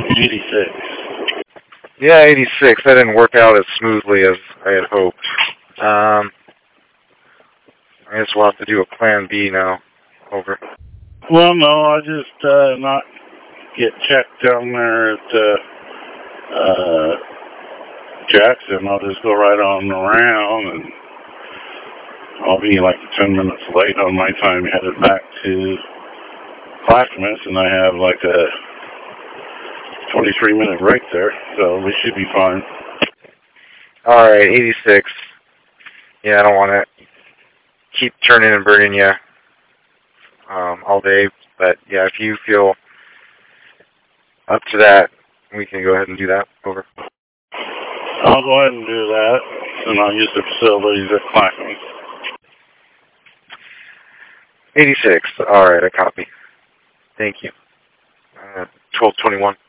86. Yeah, 86. That didn't work out as smoothly as I had hoped. I guess we'll have to do a plan B now. Over. Well, no, I just not get checked down there at Jackson. I'll just go right on around, and I'll be like 10 minutes late on my time headed back to Clackamas, and I have like a 23-minute break there, so we should be fine. All right, 86. Yeah, I don't want to keep turning and burning you all day, but yeah, if you feel up to that, we can go ahead and do that. Over. I'll go ahead and do that, and I'll use the facilities at Clackamas. 86. All right, I copy. Thank you. 1221.